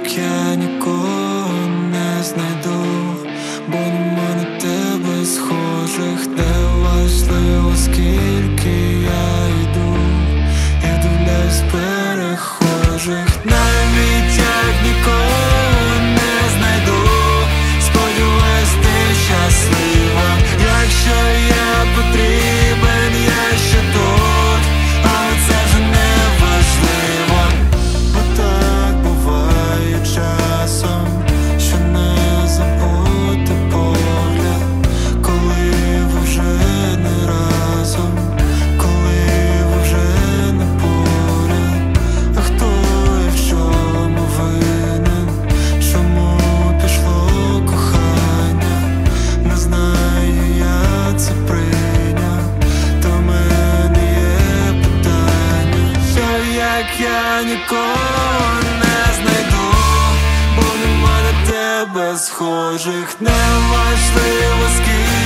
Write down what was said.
як я нікого не знайду, бо нема на тебе схожих. Не важливо, скільки я йду, я дивлюсь перехожих. Навіть як нікого не знайду, сподіваюсь, ти щаслива. Якщо я потрібен, я ще тут, але це вже не важливо. Бо так буває часом, що не забути погляд, коли ви вже не разом, коли ви вже не поряд. А хто і в чому винен, чому пішло кохання? Не знаю, я це прийняв, то в мене є питання. Що як я нікого не знайду, бо нема на тебе схожих. Не важливо, скільки